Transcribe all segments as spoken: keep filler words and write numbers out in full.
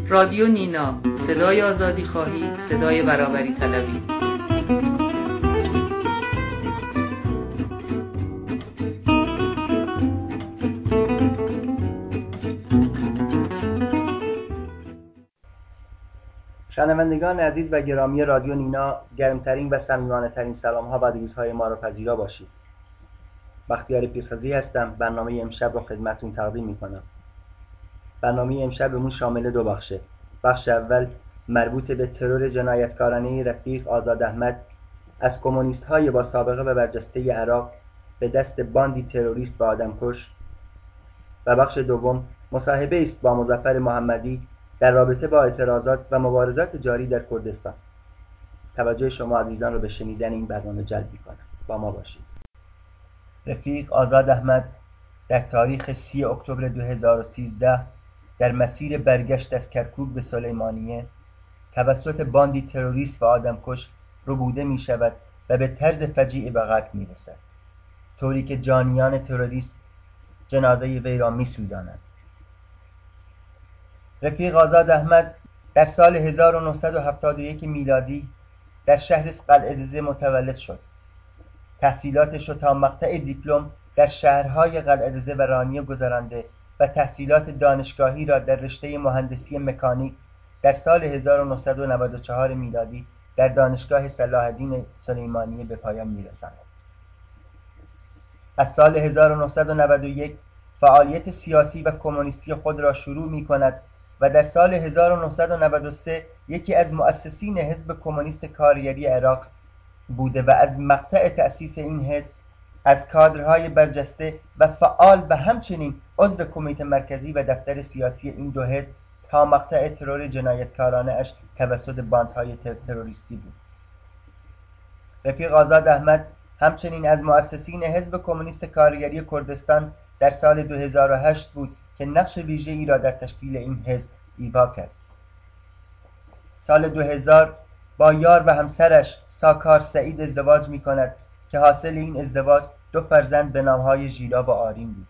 رادیو نینا، صدای آزادی خواهی، صدای برابری طلبی. شنوندگان عزیز و گرامی رادیو نینا، گرمترین و صمیمانه ترین سلام ها و درودهای ما را پذیرا باشید. بختیار پیرخضری هستم. برنامه امشب را خدمتتون تقدیم میکنم. برنامه امشبمون شامل دو بخشه. بخش اول مربوط به ترور جنایتکارانه رفیق آزاد احمد از کمونیست های با سابقه و برجسته عراق به دست باندی تروریست و آدمکش، و بخش دوم مصاحبه است با مظفر محمدی در رابطه با اعتراضات و مبارزات جاری در کردستان. توجه شما عزیزان رو به شنیدن این برنامه جلب می‌کنم. با ما باشید. رفیق آزاد احمد در تاریخ سی اکتبر دو هزار و سیزده در مسیر برگشت از کرکوک به سلیمانیه توسط باندی تروریست و آدمکش ربوده می‌شود و به طرز فجیعی به قتل می‌رسد، طوری که جانیان تروریست جنازه وی را می‌سوزانند. رفیق آزاد احمد در سال هزار و نهصد و هفتاد و یک میلادی در شهر قلعه‌زه متولد شد. تحصیلاتش را تا مقطع دیپلم در شهرهای قلعه‌زه و رانیه گذرانده و تحصیلات دانشگاهی را در رشته مهندسی مکانیک در سال هزار و نهصد و نود و چهار میلادی در دانشگاه صلاح الدین سلیمانیه به پایان می‌رساند. از سال هزار و نهصد و نود و یک فعالیت سیاسی و کمونیستی خود را شروع می‌کند و در سال هزار و نهصد و نود و سه یکی از مؤسسین حزب کمونیست کارگری عراق بوده و از مقطع تأسیس این حزب از کادرهای برجسته و فعال و همچنین عضو کمیته مرکزی و دفتر سیاسی این دو حزب تا مقطع ترور جنایتکارانه اش توسط باندهای تروریستی بود. رفیق آزاد احمد همچنین از مؤسسین حزب کمونیست کارگری کردستان در سال دو هزار و هشت بود که نقش ویژه‌ای را در تشکیل این حزب ایفا کرد. سال دو هزار با یار و همسرش ساکار سعید ازدواج می کند که حاصل این ازدواج دو فرزند به نامهای ژیلا و آرین بود.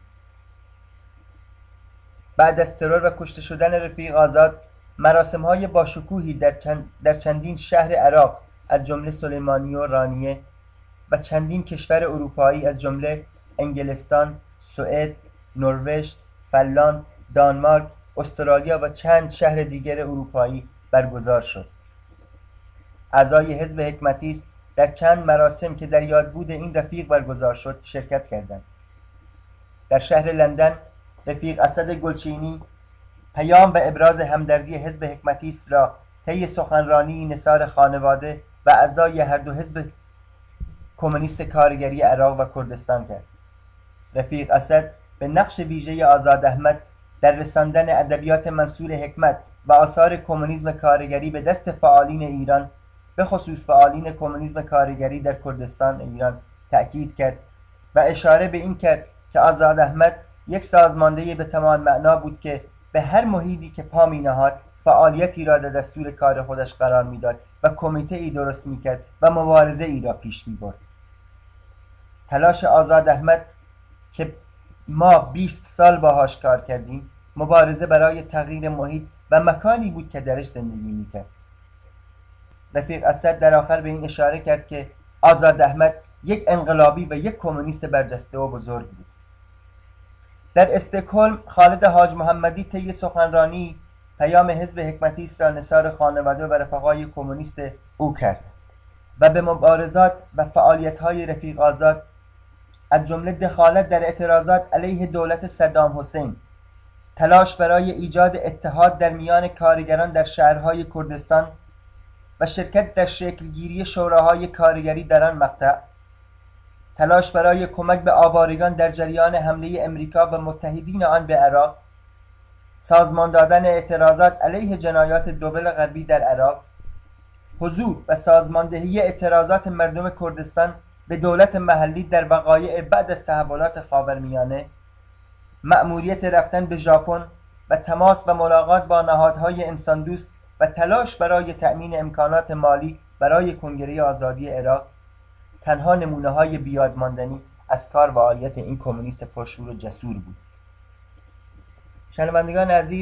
بعد از ترور و کشته شدن رفیق آزاد، مراسم‌های باشکوهی در, چند در چندین شهر عراق از جمله سلیمانیه و رانیه و چندین کشور اروپایی از جمله انگلستان، سوئد، نروژ، فنلاند، دانمارک، استرالیا و چند شهر دیگر اروپایی برگزار شد. اعضای حزب حکمتیست در چند مراسم که در یادبود این رفیق برگزار شد شرکت کردند. در شهر لندن رفیق اسد گلچینی پیام و ابراز همدردی حزب حکمتیست را طی سخنرانی نثار خانواده و اعضای هر دو حزب کمونیست کارگری عراق و کردستان کرد. رفیق اسد به نقش ویژه آزاد احمد در رساندن ادبیات منصور حکمت و آثار کمونیسم کارگری به دست فعالین ایران، به خصوص فعالین کمونیسم کارگری در کردستان ایران تأکید کرد و اشاره به این کرد که آزاد احمد یک سازمانده به تمام معنا بود که به هر محیطی که پا می نهاد فعالیتی را در دستور کار خودش قرار میداد و کمیته ای درست میکرد و مبارزه ای را پیش می برد. تلاش آزاد احمد که ما بیست سال باهاش کار کردیم، مبارزه برای تغییر محیط و مکانی بود که درش زندگی میکرد. رفیق اسد در آخر به این اشاره کرد که آزاد احمد یک انقلابی و یک کمونیست برجسته و بزرگ بود. در استکهلم خالد حاج محمدی طی سخنرانی پیام حزب حکمتیست را نثار خانواده و رفقای کمونیست او کرد و به مبارزات و فعالیت‌های رفیق آزاد از جمله دخالت در اعتراضات علیه دولت صدام حسین، تلاش برای ایجاد اتحاد در میان کارگران در شهرهای کردستان و شرکت در شکلگیری شوراهای کارگری در آن مقطع، تلاش برای کمک به آوارگان در جریان حمله امریکا و متحدین آن به عراق، سازمان دادن اعتراضات علیه جنایات دوبل غربی در عراق، حضور و سازماندهی اعتراضات مردم کردستان به دولت محلی در وقایع بعد از تحولات خاورمیانه، مأموریت رفتن به ژاپن و تماس و ملاقات با نهادهای انسان دوست و تلاش برای تأمین امکانات مالی برای کنگره آزادی عراق تنها نمونه‌های بیادماندنی از کار و فعالیت این کمونیست پرشور و جسور بود. شنوندگان عزیز،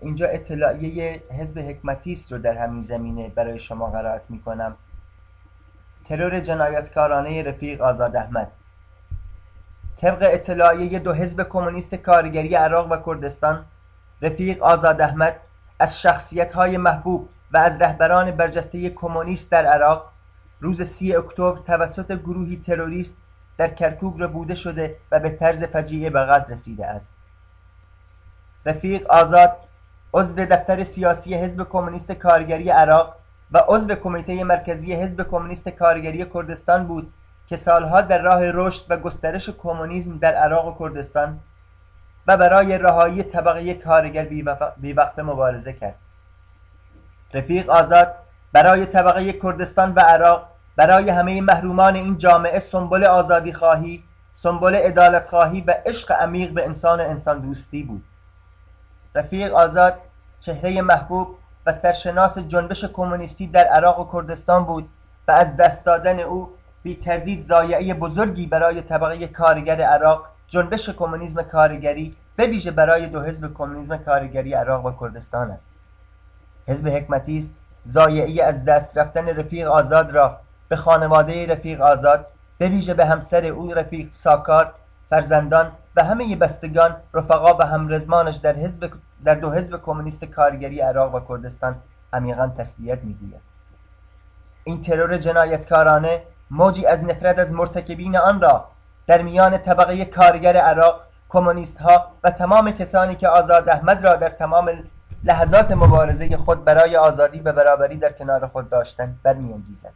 اینجا اطلاعیه حزب حکمتی است رو در همین زمینه برای شما قرائت میکنم. ترور جنایتکارانه رفیق آزاد احمد. طبق اطلاعیه دو حزب کمونیست کارگری عراق و کردستان، رفیق آزاد احمد از شخصیت‌های محبوب و از رهبران برجسته کمونیست در عراق روز سی اکتبر توسط گروهی تروریست در کرکوک ربوده شده و به طرز فجیع به قتل رسیده است. رفیق آزاد عضو دفتر سیاسی حزب کمونیست کارگری عراق و عضو کمیته مرکزی حزب کمونیست کارگری کردستان بود که سالها در راه رشد و گسترش کمونیسم در عراق و کردستان و برای رهایی طبقه کارگر بیوقفه مبارزه کرد. رفیق آزاد برای طبقه کردستان و عراق، برای همه محرومان این جامعه سمبل آزادی خواهی، سمبل عدالت خواهی و عشق عمیق به انسان و انسان دوستی بود. رفیق آزاد چهره محبوب و سرشناس جنبش کمونیستی در عراق و کردستان بود و از دست دادن او بی تردید ضایعه بزرگی برای طبقه کارگر عراق، جنبش کمونیسم کارگری، به ویژه برای دو حزب کمونیسم کارگری عراق و کردستان است. حزب حکمتی است ضایعه از دست رفتن رفیق آزاد را به خانواده رفیق آزاد، به ویژه به همسر او رفیق ساکار، فرزندان و همه بستگان، رفقا و همرزمانش در حزب در دو حزب کمونیست کارگری عراق و کردستان عمیقاً تسلیت می‌گوید. این ترور جنایتکارانه موجی از نفرت از مرتکبین آن را در میان طبقه کارگر عراق، کمونیست‌ها و تمام کسانی که آزاد احمد را در تمام لحظات مبارزه خود برای آزادی و برابری در کنار خود داشتند برمی‌انگیزد.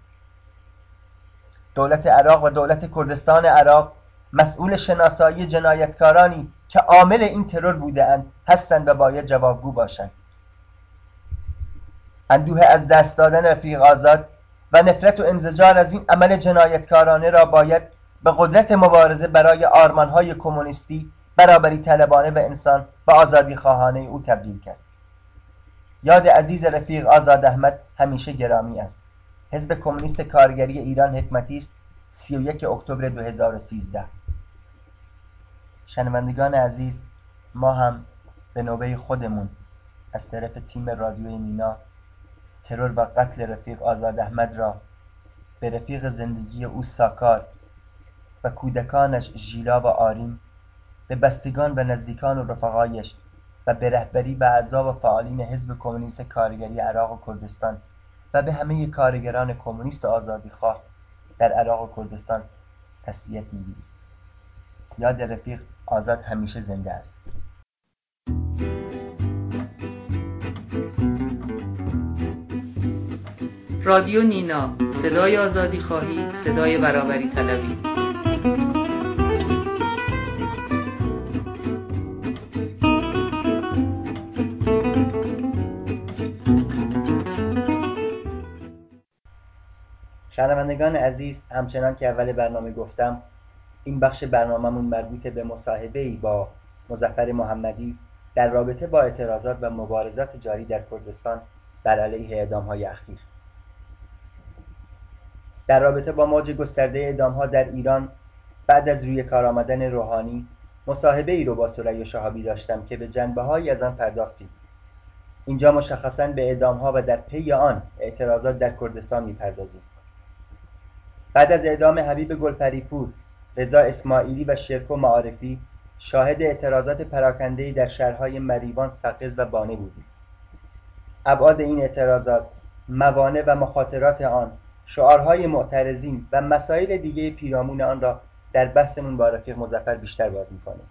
دولت عراق و دولت کردستان عراق مسئول شناسایی جنایتکارانی که عامل این ترور بوده‌اند هستند و باید جوابگو باشند. اندوه از دست دادن رفیق آزاد و نفرت و انزجار از این عمل جنایتکارانه را باید به قدرت مبارزه برای آرمان‌های کمونیستی، برابری طلبانه و انسان و آزادی خواهانه او تبدیل کرد. یاد عزیز رفیق آزاد احمد همیشه گرامی است. حزب کمونیست کارگری ایران حکمتی است. سی و یک اکتبر دو هزار و سیزده. شنوندگان عزیز، ما هم به نوبه خودمون از طرف تیم رادیوی نینا ترور و قتل رفیق آزاد احمد را به رفیق زندگی او ساکار و کودکانش ژیلا و آرین، به بستگان و نزدیکان و رفقایش و به رهبری و اعضا و فعالین حزب کمونیست کارگری عراق و کردستان و به همه کارگران کمونیست و آزادیخواه در عراق و کردستان تسلیت می‌گوییم. یاد رفیق آزاد همیشه زنده است. رادیو نینا، صدای آزادی خواهی، صدای برابری طلبی. شنوندگان عزیز، همچنان که اول برنامه گفتم، این بخش برنامه‌مون مربوط به مصاحبه‌ای با مظفر محمدی در رابطه با اعتراضات و مبارزات جاری در کردستان بر علیه اعدام‌های اخیر. در رابطه با موج گسترده اعدام‌ها در ایران بعد از روی کار آمدن روحانی، مصاحبه‌ای رو با ثریا شهابی داشتم که به جنبه‌هایی از آن پرداختیم. اینجا مشخصاً به اعدام‌ها و در پی آن اعتراضات در کردستان می‌پردازیم. بعد از اعدام حبیب گلپریپور، رضا اسماعیلی و شرکو معارفی، شاهد اعتراضات پراکنده‌ای در شهرهای مریوان، سقز و بانه بودیم. ابعاد این اعتراضات، موانع و مخاطرات آن، شعارهای معترضین و مسائل دیگه پیرامون آن را در بحثمون با رفیق مظفر بیشتر باز می‌کنیم.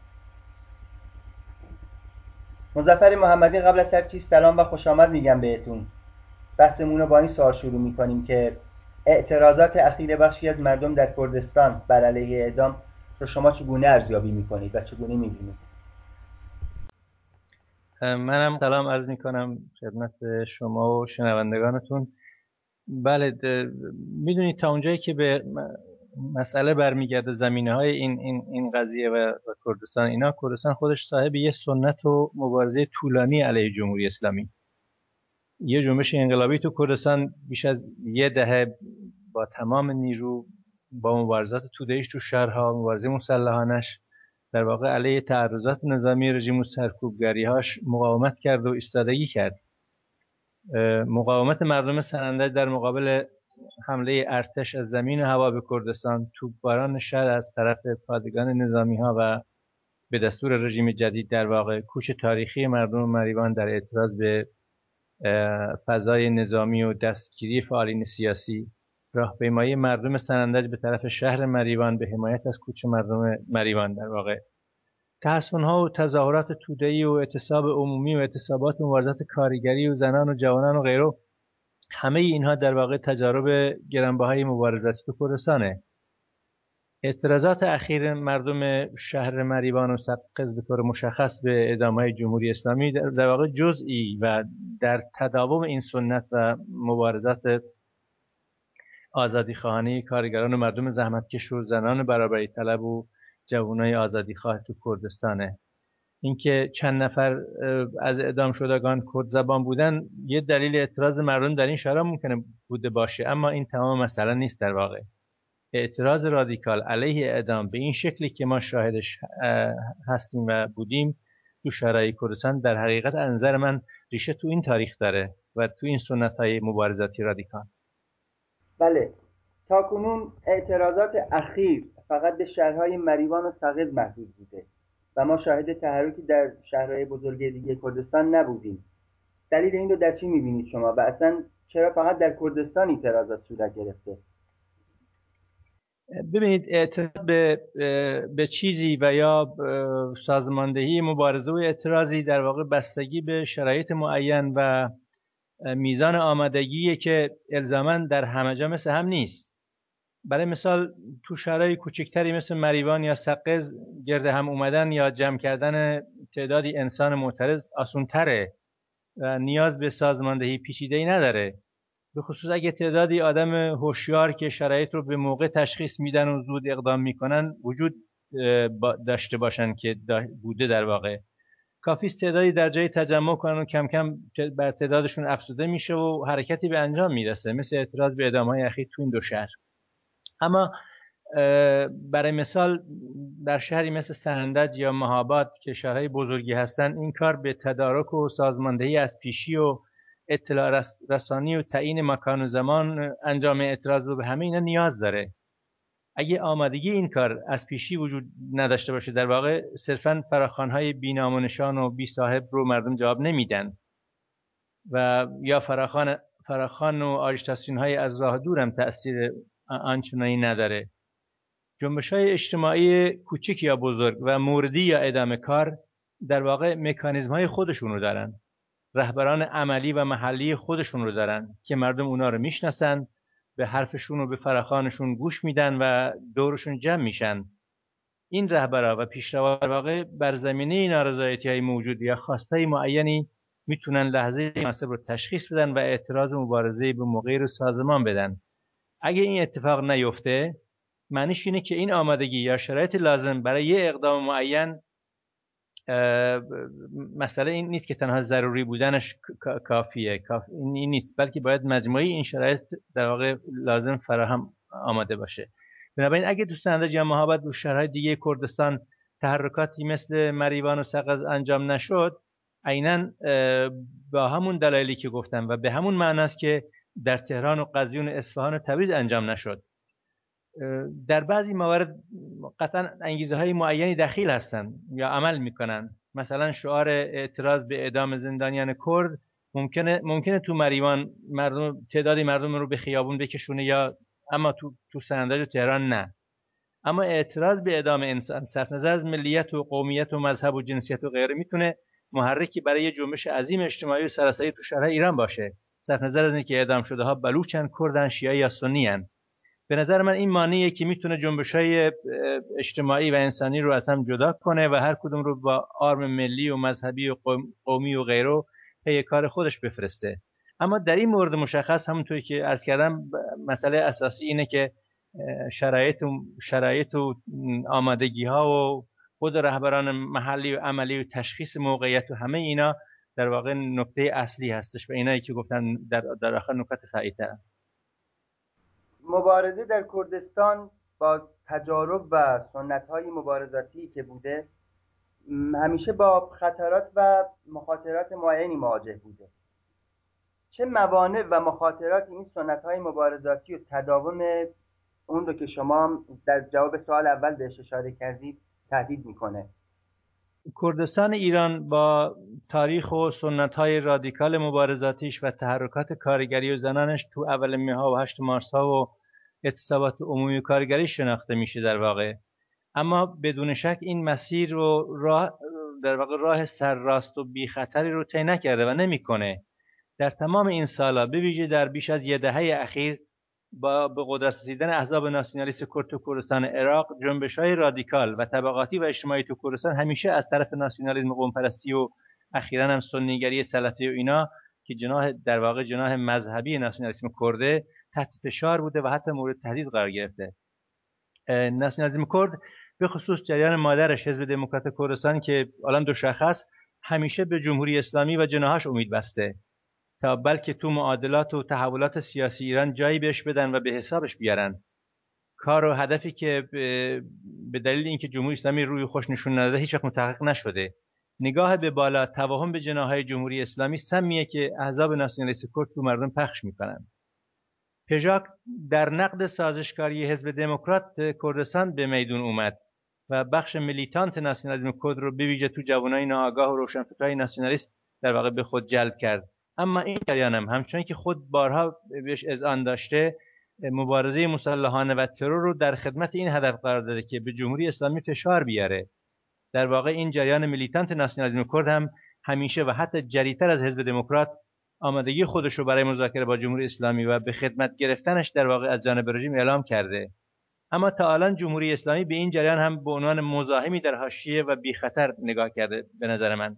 مظفر محمدی، قبل از هر چیز سلام و خوش آمد میگم بهتون. بحثمون رو با این سوال شروع می‌کنیم که اعتراضات اخیر بخشی از مردم در کردستان بر علیه اعدام رو شما چگونه ارزیابی می‌کنید و چگونه می‌بینید؟ منم سلام عرض می‌کنم خدمت شما و شنوندگانتون. بله، میدونید تا اونجایی که به مسئله برمیگرده زمینه‌های این این این قضیه و, و کردستان، اینا کردستان خودش صاحب یه سنت و مبارزه طولانی علیه جمهوری اسلامی، یه جنبش انقلابی تو کردستان بیش از یه دهه با تمام نیرو با مبارزات توده‌ایش تو شهرها، مبارزه مسلحانش در واقع علیه تعرضات نظامی رژیم و سرکوبگری‌هاش مقاومت کرد و ایستادگی کرد. مقاومت مردم سنندج در مقابل حمله ارتش از زمین و هوا به کردستان، توپباران شر از طرف پادگان نظامی‌ها و به دستور رژیم جدید در واقع کوش تاریخی مردم مریوان در اعتراض به فضای نظامی و دستگیری فعالین سیاسی، راهپیمایی مردم سنندج به طرف شهر مریوان به حمایت از کوچ مردم مریوان در واقع، تحصن‌ها و تظاهرات توده‌ای و اعتصاب عمومی و اعتصابات مبارزات کارگری و زنان و جوانان و غیره، همه اینها در واقع تجارب گرانبهای مبارزاتی تو کردستانه. اعتراضات اخیر مردم شهر مریوان و سقز به طور مشخص به اعدام‌های جمهوری اسلامی در واقع جزئی و در تداوم این سنت و مبارزات آزادی خواهانه کارگران و مردم زحمتکش و زنان برابری طلب و جوانای آزادی خواه تو کردستانه. اینکه چند نفر از اعدام شدگان کرد زبان بودن یه دلیل اعتراض مردم در این شهرها ممکنه بوده باشه، اما این تمام مسئله نیست. در واقع اعتراض رادیکال علیه اعدام به این شکلی که ما شاهدش هستیم و بودیم تو شهرهای کردستان در حقیقت از نظر من ریشه تو این تاریخ داره و تو این سنت‌های مبارزاتی رادیکال. بله، تاکنون اعتراضات اخیر فقط به شهرهای مریوان و سقز محدود بوده و ما شاهد تحرکی در شهرهای بزرگ دیگه کردستان نبودیم. دلیل این رو در چی می‌بینید شما و اصلا چرا فقط در کردستان اعتراضات صورت گرفته؟ ببینید، اعتراض به به چیزی و یا سازماندهی مبارزه و اعتراضی در واقع بستگی به شرایط معین و میزان آمادگی که الزاماً در همه جا مثل هم نیست. برای مثال تو شهرهای کوچکتری مثل مریوان یا سقز گرد هم اومدن یا جمع کردن تعدادی انسان معترض آسان‌تره و نیاز به سازماندهی پیچیده‌ای نداره، به خصوص اگه تعدادی آدم هوشیار که شرایط رو به موقع تشخیص میدن و زود اقدام میکنن وجود داشته باشن که بوده. در واقع کافی است تعدادی در جای تجمع کنن و کم کم بر تعدادشون افزوده میشه و حرکتی به انجام میرسه، مثل اعتراض به اعدام‌های اخیر تو این دو شهر. اما برای مثال در شهری مثل سنندج یا مهاباد که شهرهای بزرگی هستن، این کار به تدارک و سازماندهی از پیشی و اطلاع رسانی و تعیین مکان و زمان انجام اعتراض رو به همه اینا نیاز داره. اگه آمادگی این کار از پیشی وجود نداشته باشه، در واقع صرفاً فراخوان‌های بی‌نام و نشان و بی صاحب رو مردم جواب نمیدن و یا فراخوان فراخوان و آژیتاسیون‌های از راه دور هم تأثیر آنچنانی نداره. جنبش‌های اجتماعی کوچک یا بزرگ و موردی یا ادامه کار در واقع مکانیزم‌های خودشون رو دارن، رهبران عملی و محلی خودشون رو دارن که مردم اونا رو میشناسن، به حرفشون و به فراخوانشون گوش میدن و دورشون جمع میشن. این رهبرها و پیشرو در واقع بر زمینه نارضایتی‌های موجود یا خواستهای معینی میتونن لحظه مناسب رو تشخیص بدن و اعتراض و مبارزه به موقعی رو سازمان بدن. اگه این اتفاق نیفته، معنیش اینه که این آمادگی یا شرایط لازم برای یه اقدام معین مسئله این نیست که تنها ضروری بودنش کافیه، کافی این نیست، بلکه باید مجموعی این شرایط در واقع لازم فراهم آماده باشه. بنابراین اگه تو سنندج یا مهاباد و شهرهای دیگه کردستان تحرکاتی مثل مریوان و سقز انجام نشد، عیناً با همون دلایلی که گفتم و به همون معناست که در تهران و قزوین و اصفهان و تبریز انجام نشد. در بعضی موارد قطعا انگیزه های معینی دخیل هستن یا عمل میکنن. مثلا شعار اعتراض به اعدام زندانیان کرد ممکنه ممکنه تو مریوان مردم تعدادی مردم رو به خیابون بکشونه، یا اما تو تو سنندج و تهران نه. اما اعتراض به اعدام انسان صرف نظر از ملیت و قومیت و مذهب و جنسیت و غیره میتونه محرکی برای یه جنبش عظیم اجتماعی و سراسری تو شهرهای ایران باشه، صرف نظر از اینکه اعدام شده ها بلوچن، کردن، شیعه یا سنی ان. به نظر من این مانعیه که میتونه جنبش‌های اجتماعی و انسانی رو از هم جدا کنه و هر کدوم رو با آرم ملی و مذهبی و قومی و غیره پی کار خودش بفرسته. اما در این مورد مشخص همونطوری که عرض کردم، مسئله اساسی اینه که شرایط و شرایط و آمادگی ها و خود رهبران محلی و عملی و تشخیص موقعیت و همه اینا در واقع نکته اصلی هستش و اینایی که گفتن در در آخر نکات فرعی ترن. مبارزه در کردستان با تجارب و سنت‌های مبارزاتی که بوده همیشه با خطرات و مخاطرات معینی مواجه بوده. چه موانع و مخاطراتی این سنت‌های مبارزاتی و تداوم اون رو که شما در جواب سوال اول بهش اشاره کردید تهدید میکنه؟ کردستان ایران با تاریخ و سنت‌های رادیکال مبارزاتیش و تحرکات کارگری و زنانش تو اول مه‌ها و هشت مارس‌ها و اعتصابات عمومی کارگری شناخته میشه در واقع. اما بدون شک این مسیر رو راه در واقع راه سرراست و بی خطری رو طی نکرده و نمیکنه. در تمام این سالا به ویژه در بیش از یک دهه اخیر با به قدرت رسیدن احزاب ناسیونالیست کرد تو کردستان عراق، جنبش‌های رادیکال و طبقاتی و اجتماعی تو کردستان همیشه از طرف ناسیونالیسم قوم پرستی و اخیراً هم سنیگری سلفی و اینا که جناح در واقع جناح مذهبی ناسیونالیسم کرده تحت فشار بوده و حتی مورد تهدید قرار گرفته. ناسیونالیسم کرد به خصوص جریان مادرش حزب دموکرات کردستان که الان دو شاخه است همیشه به جمهوری اسلامی و جناحش امید بسته تا بلکه تو معادلات و تحولات سیاسی ایران جایی بهش بدن و به حسابش بیارن. کار و هدفی که به دلیل اینکه جمهوری اسلامی روی خوش نشون نداده هیچ وقت متحقق نشده. نگاه به بالا، توهم به جناحهای جمهوری اسلامی سمیه که احزاب ناسیونالیست کرد تو مردم پخش میکنن. پژاک در نقد سازشکاری حزب دموکرات کردستان به میدون اومد و بخش میلیتانت ناسیونالیسم کرد رو به ویژه تو جوانای ناآگاه و روشنفکرای ناسیونالیست در واقع به خود جلب کرد. اما این جریان هم همچنان که خود بارها بهش اذعان داشته مبارزه مسلحانه و ترور رو در خدمت این هدف قرار داده که به جمهوری اسلامی فشار بیاره. در واقع این جریان میلیتانت ناسیونالیسم کرد هم همیشه و حتی جریتر از حزب دموکرات آمادگی خودش رو برای مذاکره با جمهوری اسلامی و به خدمت گرفتنش در واقع از جانب رژیم اعلام کرده. اما تا الان جمهوری اسلامی به این جریان هم به عنوان مزاحمی در حاشیه و بی خطر نگاه کرده به نظر من.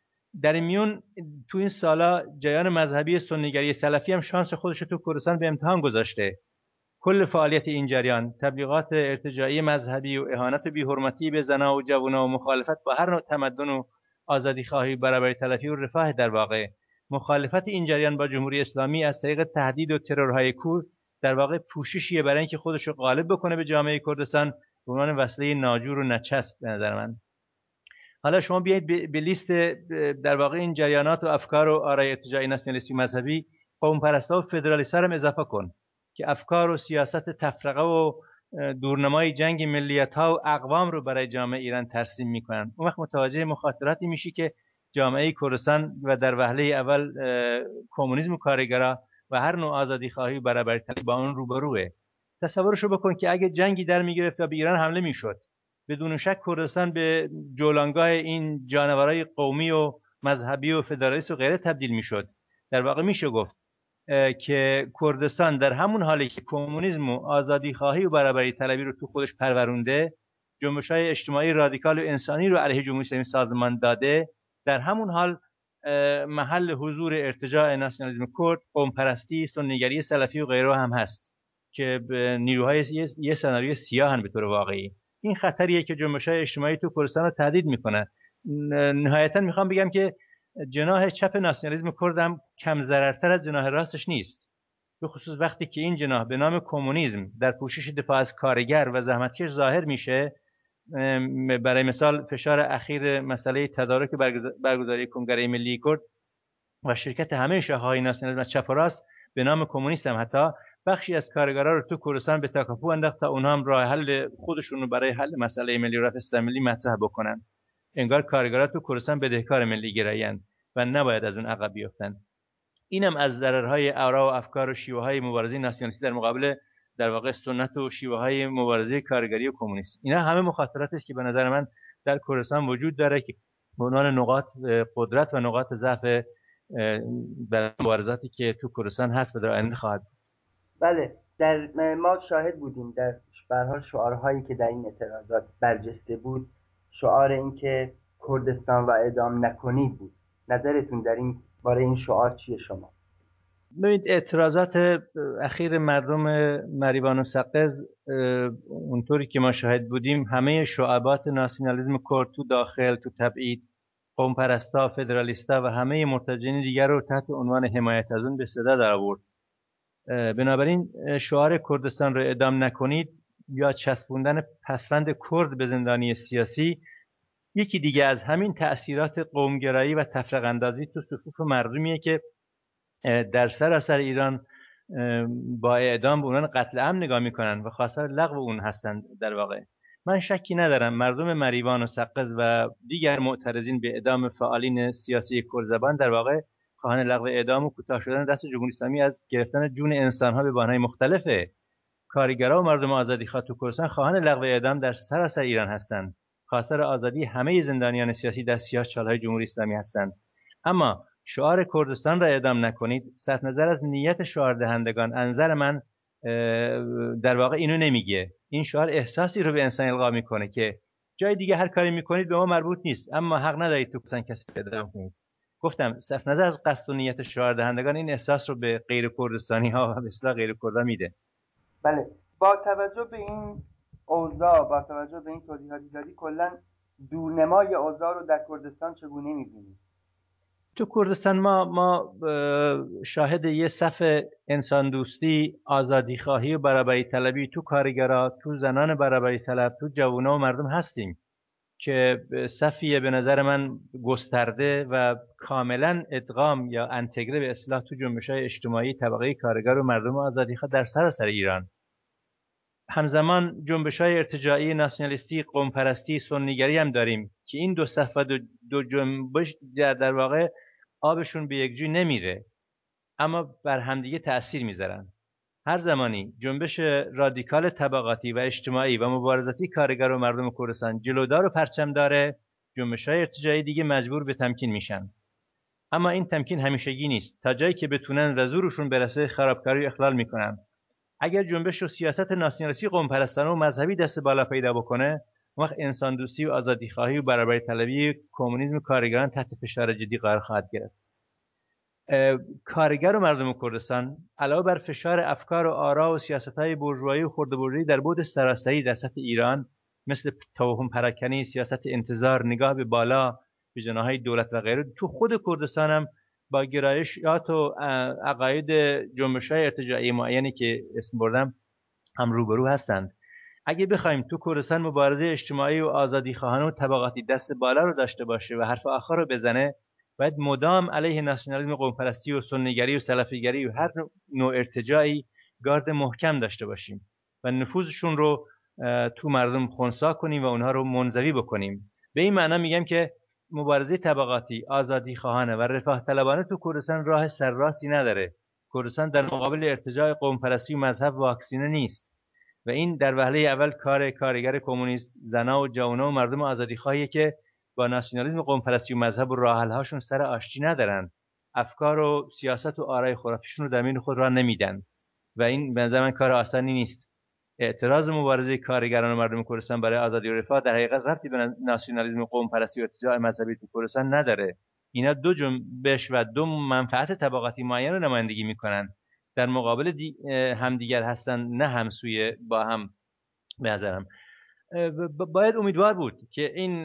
در این میون تو این سالا جریان مذهبی سنیگری سلفی هم شانس خودش تو کردستان به امتحان گذاشته. کل فعالیت این جریان، تبلیغات ارتجاعی مذهبی و اهانت و بی‌حرمتی به زنان و جوانان و مخالفت با هر نوع تمدن و آزادی خواهی، برابری طلبی و رفاه در واقع، مخالفت این جریان با جمهوری اسلامی از طریق تهدید و ترورهای کور در واقع پوششیه برای اینکه خودش رو غالب بکنه به جامعه کردستان به عنوان وسیله ناجور و نچسب به نظر من. حالا شما بیایید به لیست در واقع این جریانات و افکار و آرای ارتجاعی ناسیونالیستی مذهبی قوم پرستا و فدرالیستا هم اضافه کن که افکار و سیاست تفرقه و دورنمای جنگ ملیت‌ها و اقوام رو برای جامعه ایران ترسیم میکنن. اون وقت متوجه مخاطراتی میشی که جامعه کردستان و در وهله اول کمونیسم و کارگرا و هر نوع آزادی خواهی و برابری طلبی با اون روبروه. تصورشو بکن که اگه جنگی در میگرفت و به ایران حمله میشد، بدون شک کردستان به جولانگاه این جانورای قومی و مذهبی و فدرالیست و غیره تبدیل میشد. در واقع میشه گفت که کردستان در همون حالی که کمونیسم و آزادی خواهی و برابری طلبی رو تو خودش پرورونده، جنبش‌های اجتماعی رادیکال و انسانی رو علیه جمهوری اسلامی سازمان داده، در همون حال محل حضور ارتجاع ناسیونالیسم کرد، قوم پرستی، سنیگری سلفی و غیره هم هست که نیروهای یه سناریوی سیاهن به طور واقعی. این خطریه که جنبش‌های اجتماعی تو کردستان رو تهدید میکنه. نهایتا میخوام بگم که جناح چپ ناسیونالیسم کرد هم کم ضررتر از جناح راستش نیست، به خصوص وقتی که این جناح به نام کمونیسم در پوشش دفاع از کارگر و زحمتکش ظاهر میشه. برای مثال فشار اخیر مسئله تدارک برگزاری کنگره ملی کرد و شرکت همه شاخه‌های ناسیونالیسم چپ و راست به نام کمونیست هم حتی بخشی از کارگرا رو تو کردستان به تکاپو انداخت تا اونها هم راه حل خودشون رو برای حل مسئله ملی و رفع ملی مطرح بکنن. انگار کارگرا تو کردستان بدهکار ملی گرایند و نباید از اون عقب بیفتن. اینم از ضررهای آرا و افکار و شیوه‌های مبارزه ناسیونالیستی در مقابل در واقع سنت و شیوه‌های مبارزه کارگری و کمونیست. اینا همه مخاطراتی است که به نظر من در کردستان وجود داره که به عنوان نقاط قدرت و نقاط ضعف در مبارزاتی که تو کردستان هست و در آینده خواهد بود. بله، در ما شاهد بودیم در به هر حال شعارهایی که در این اعتراضات برجسته بود، شعار این که کردستان و اعدام نکنید بود. نظرتون در این باره این شعار چیه شما؟ ببینید اعتراضات اخیر مردم مریوان و سقز اونطوری که ما شاهد بودیم همه شعبات ناسیونالیسم کرد تو داخل، تو تبعید، قوم پرستا، فدرالیستا و همه مرتجعین دیگر رو تحت عنوان حمایت از اون به صدا در آورد. بنابراین شعار کردستان رو اعدام نکنید یا چسبوندن پسوند کرد به زندانی سیاسی یکی دیگه از همین تأثیرات قومگرایی و تفرقه اندازی تو صفوف مردمیه که در سراسر ایران با اعدام به عنوان قتل عام نگاه میکنن و خواستار لغو اون هستند. در واقع من شکی ندارم مردم مریوان و سقز و دیگر معترضین به اعدام فعالین سیاسی کردزبان در واقع خواهان لغو اعدام و کوتاه شدن دست جمهوری اسلامی از گرفتن جون انسانها به بهانه‌های مختلفه. کارگرها و مردم آزادیخواه تو کردستان خواهان لغو اعدام در سراسر ایران هستند. خواستار آزادی همه زندانیان سیاسی در سیاه چالهای جمهوری اسلامی هستند. اما شعار کردستان را اعدام نکنید صرف نظر از نیت شعار دهندگان انظر من در واقع اینو نمیگه. این شعار احساسی رو به انسان القا میکنه که جای دیگه هر کاری میکنید به ما مربوط نیست، اما حق ندارید تو کردستان کسی اعدام کنید. گفتم صرف نظر از قصد و نیت شعار دهندگان این احساس رو به غیر کردستانی ها و به اصطلاح غیر کردها میده. بله، با توجه به این اوضاع، با توجه به این توضیحاتی دادی، کلا دورنمای اوضاع رو در کردستان چگونه می‌بینید؟ تو کردستان ما ما شاهد یه صف انسان دوستی، آزادی خواهی و برابری طلبی تو کارگرها، تو زنان برابری طلب، تو جوونا و مردم هستیم که صفیه به نظر من گسترده و کاملا ادغام یا انتگره به اصطلاح تو جنبش‌های اجتماعی طبقه کارگر و مردم آزادیخواه در سراسر ایران. همزمان جنبش‌های ارتجاعی، ناسیونالیستی، قومپرستی، سنیگری هم داریم که این دو صف و دو, دو جنبش در واقع آبشون به یک جوی نمیره، اما بر همدیگه تأثیر میذارن. هر زمانی جنبش رادیکال طبقاتی و اجتماعی و مبارزاتی کارگر و مردم کردستان جلودار و پرچم داره، جنبش‌های ارتجاعی دیگه مجبور به تمکین میشن. اما این تمکین همیشگی نیست. تا جایی که بتونن و زورشون برسه خرابکاری و اخلال میکنن. اگر جنبش و سیاست ناسیونالیستی قومپرستانه و مذهبی دست بالا پیدا بکنه، وقت انسان دوستی و آزادی خواهی و برابری طلبی کمونیسم کارگران تحت فشار جدی قرار خواهد گرفت. کارگر و مردم کردستان علاوه بر فشار افکار و آرا و سیاست‌های بورژوایی و خرده بورژوایی در بعد سراسری در سطح ایران مثل توهم پراکنی، سیاست انتظار، نگاه به بالا به جناحهای دولت و غیره، تو خود کردستان هم با گرایشات و عقاید جنبش‌های ارتجاعی معینی که اسم بردم هم روبرو هستند. اگه بخوایم تو کردستان مبارزه اجتماعی و آزادی خواهانه و طبقاتی دست بالا رو داشته باشه و حرف آخر رو بزنه، باید مدام علیه ناسیونالیسم قومپرستی و سنیگری و سلفیگری و هر نوع ارتجاعی گارد محکم داشته باشیم و نفوذشون رو تو مردم خنثی کنیم و اونها رو منزوی بکنیم. به این معنی میگم که مبارزه طبقاتی، آزادی خواهانه و رفاه طلبانه تو کردستان راه سرراستی نداره. کردستان در مقابل ارتجاع قومپرستی و مذهب واکسینه نیست و این در وهله اول کار کارگر کمونیست، زنا و جوونا و مردم آزادی خواهیه که با ناسیونالیسم قومپرستی و مذهب و راه‌حل‌هاشون سر آشتی ندارن. افکار و سیاست و آرای خرافیشون رو زمین خود را نمیدن و این به نظر من کار آسانی نیست. اعتراض مبارزه کارگران و مردم کردستان برای آزادی و رفاه در حقیقت ربطی به ناسیونالیسم قومپرستی و ارتجاع مذهبی تو کردستان نداره. اینا دو جنبش و دو منفعت طبقاتی معین رو نمایندگی میکنن، در مقابل دی همدیگر هستن، نه همسویه با هم. به نظرم باید امیدوار بود که این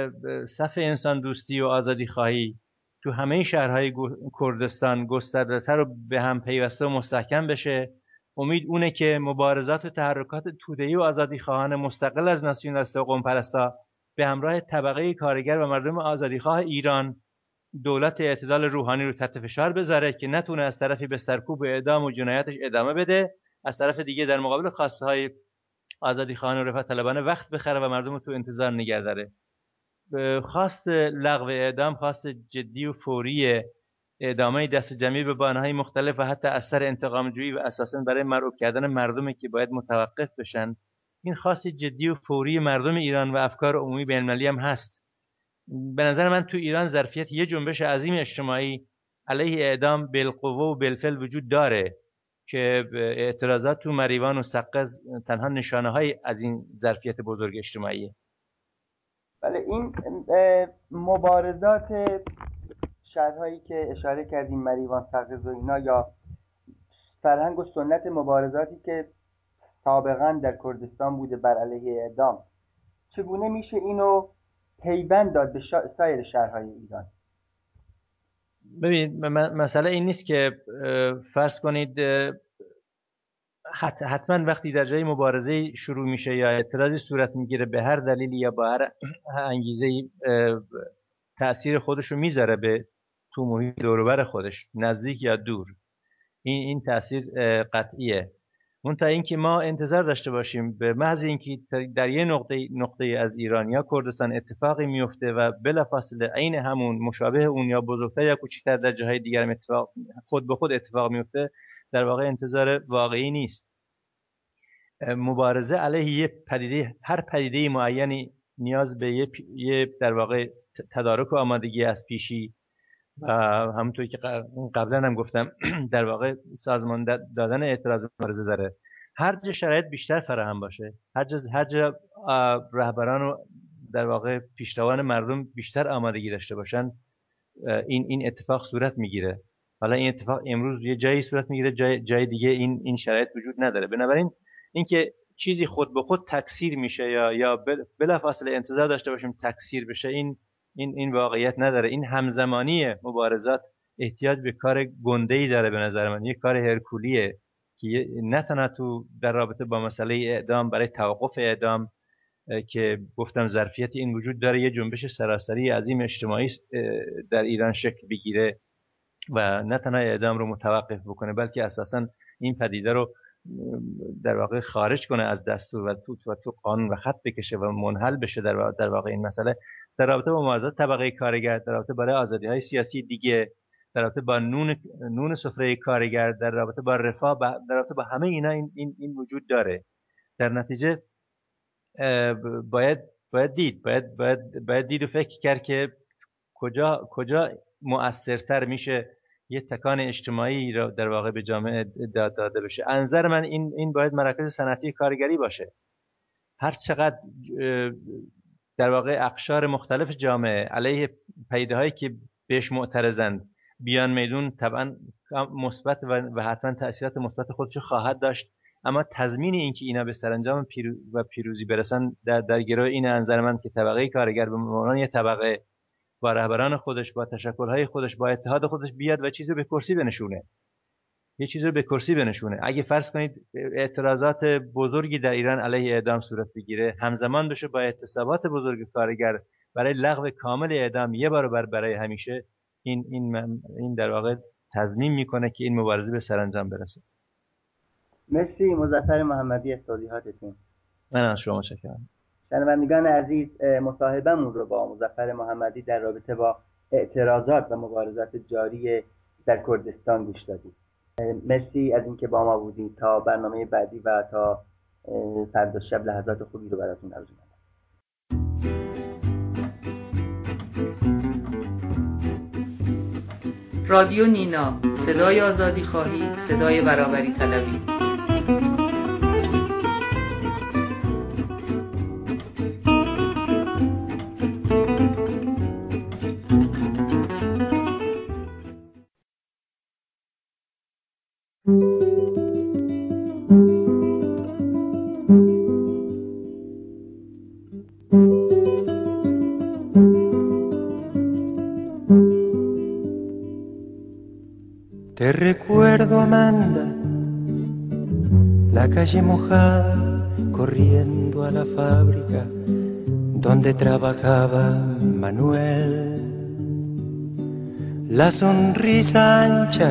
صف انسان دوستی و آزادی خواهی تو همه شهرهای کردستان گسترده‌تر و به هم پیوسته و مستحکم بشه. امید اونه که مبارزات و تحرکات توده‌ای و آزادی خواهان مستقل از ناسیونالیست و قومپرستا به همراه طبقه کارگر و مردم آزادی خواه ایران دولت اعتدال روحانی رو تحت فشار بذاره که نتونه از طرفی به سرکوب و اعدام و جنایاتش ادامه بده، از طرف دیگه در مقابل خواسته های آزادی خواهان و رفاه طلبانه وقت بخره و مردم رو تو انتظار نگه داره. خواست لغو اعدام خواست جدی و فوری اعدامه دست جمعی به بهانه‌های مختلف و حتی اثر انتقام جویی و اساساً برای مرعوب کردن مردمی که باید متوقف بشن. این خواست جدی و فوری مردم ایران و افکار عمومی بین‌المللی هم هست. به نظر من تو ایران ظرفیت یه جنبش عظیم اجتماعی علیه اعدام بالقوه و بالفعل وجود داره که اعتراضات تو مریوان و سقز تنها نشانه های از این ظرفیت بزرگ اجتماعیه. بله، این مبارزات شهرهایی که اشاره کردیم، مریوان، سقز و اینا، یا فرهنگ و سنت مبارزاتی که سابقا در کردستان بوده بر علیه اعدام، چگونه میشه اینو پیوند داد به سایر شهرهای ایران؟ ببینید مسئله این نیست که فرض کنید حت حتما وقتی در جای مبارزه شروع میشه یا اعتراضی صورت میگیره به هر دلیلی یا با هر انگیزه تأثیر خودش رو میذاره به تو محیط دور و بر خودش، نزدیک یا دور. این این تأثیر قطعیه. منتها اینکه ما انتظار داشته باشیم به محض اینکه در یه نقطه نقطه از ایران یا کردستان اتفاقی میفته و بلافاصله عین همون مشابه اون یا بزرگتر یا کوچکتر در جاهای دیگر اتفاق خود به خود اتفاق میفته، در واقع انتظار واقعی نیست. مبارزه علیه یه پدیده، هر پدیده معینی نیاز به یه, یه در واقع تدارک و آمادگی از پیشی و همونطوری که قبلا هم گفتم در واقع سازمان دادن اعتراض مبارزه داره. هر جا شرایط بیشتر فراهم باشه، هر جا هر جا رهبران و در واقع پیشروان مردم بیشتر آمادگی داشته باشن، این این اتفاق صورت میگیره. حالا این اتفاق امروز یه جایی صورت میگیره، جای جای دیگه این این شرایط وجود نداره. بنابراین اینکه چیزی خود به خود تکثیر میشه یا یا بلافاصله انتظار داشته باشیم تکثیر بشه، این این این واقعیت نداره. این همزمانی مبارزات احتیاج به کار گنده‌ای داره. به نظر من یک کار هرکولیه که نه تنها تو در رابطه با مسئله اعدام، برای توقف اعدام که گفتم ظرفیت این وجود داره، یه جنبش سراسری عظیم اجتماعی در ایران شکل بگیره و نه تنها اعدام رو متوقف بکنه، بلکه اساساً این پدیده رو در واقع خارج کنه از دستور و تو و تو قانون و خط بکشه و منحل بشه. در واقع, در واقع این مسئله در رابطه با مبارزات طبقه کارگر، در رابطه برای آزادی‌های سیاسی دیگه، در رابطه با نون نون سفره کارگر، در رابطه با رفاه، در رابطه با همه اینا این این, این وجود داره. در نتیجه باید باید دید باید باید باید دید و فکر کرد که کجا کجا مؤثرتر میشه یه تکان اجتماعی را در واقع به جامعه داده بشه. انظر من این این باید مراکز صنعتی کارگری باشه. هر چقدر در واقع اقشار مختلف جامعه علیه پدیده‌هایی که بهش معترضند بیان میدون، طبعا مثبت و حتما تأثیرات مثبت خودش خواهد داشت، اما تضمین اینکه اینا به سرانجام پیرو و پیروزی برسن در در گروه این انظر من که طبقه کارگر به عنوان یه طبقه با رهبران خودش، با تشکل‌های خودش، با اتحاد خودش بیاد و چیزی به کرسی بنشونه. یه چیزی رو به کرسی بنشونه. اگه فرض کنید اعتراضات بزرگی در ایران علیه اعدام صورت بگیره، همزمان بشه با اعتصابات بزرگ کارگر برای لغو کامل اعدام یه بار بر برای همیشه، این این این در واقع تضمین میکنه که این مبارزه به سرانجام برسه. مرسی مظفر محمدی از توضیحاتتون. من از شما متشکرم. شنوندگان عزیز، مصاحبه‌مون رو با مظفر محمدی در رابطه با اعتراضات و مبارزات جاری در کردستان گوش دادید. مرسی از اینکه با ما بودید. تا برنامه بعدی و تا فردا شب لحظات خوبی رو براتون آرزو می‌کنم. رادیو نینا، صدای آزادی خواهی، صدای برابری طلبی. Te recuerdo, Amanda, la calle mojada, corriendo a la fábrica donde trabajaba Manuel. La sonrisa ancha,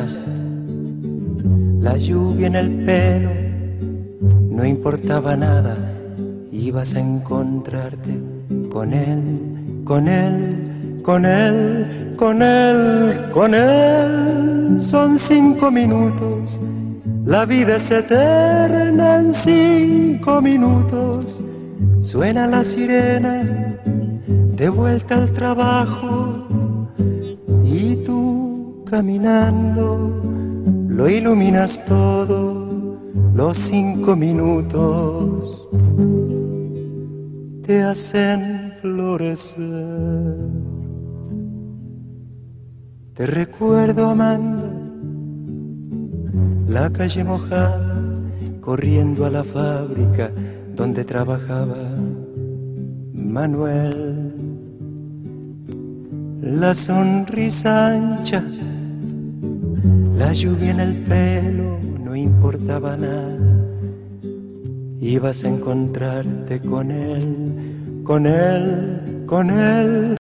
la lluvia en el pelo, no importaba nada, ibas a encontrarte con él, con él, con él, con él, con él. Son cinco minutos, la vida es eterna en cinco minutos. Suena la sirena, de vuelta al trabajo, y tú caminando, lo iluminas todo, los cinco minutos te hacen florecer. Te recuerdo, Amanda, la calle mojada, corriendo a la fábrica donde trabajaba Manuel. La sonrisa ancha, la lluvia en el pelo, no importaba nada, ibas a encontrarte con él, con él, con él.